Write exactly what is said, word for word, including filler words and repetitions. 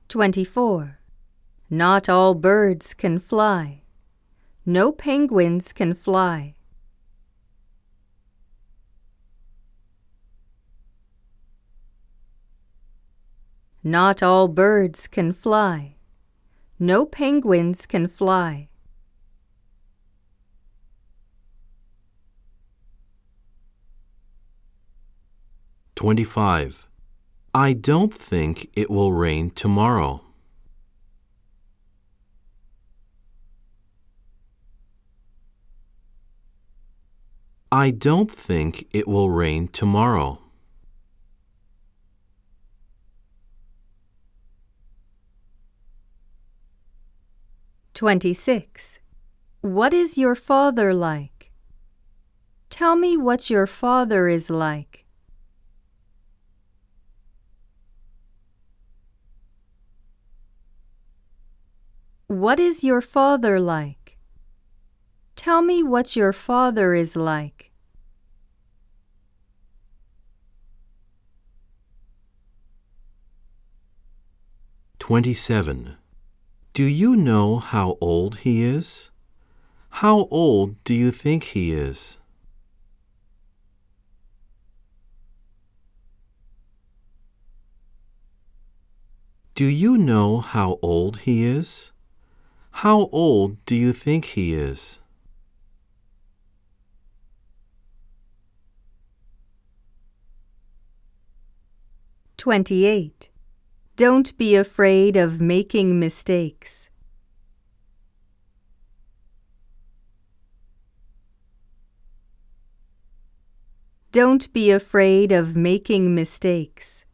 twenty-four. Not all birds can fly. No penguins can fly. Not all birds can fly. No penguins can fly. twenty-five. I don't think it will rain tomorrow. I don't think it will rain tomorrow. twenty-six. What is your father like? Tell me what your father is like. What is your father like? Tell me what your father is like. twenty-seven. Do you know how old he is? How old do you think he is? Do you know how old he is? How old do you think he is? twenty-eight. Don't be afraid of making mistakes. Don't be afraid of making mistakes.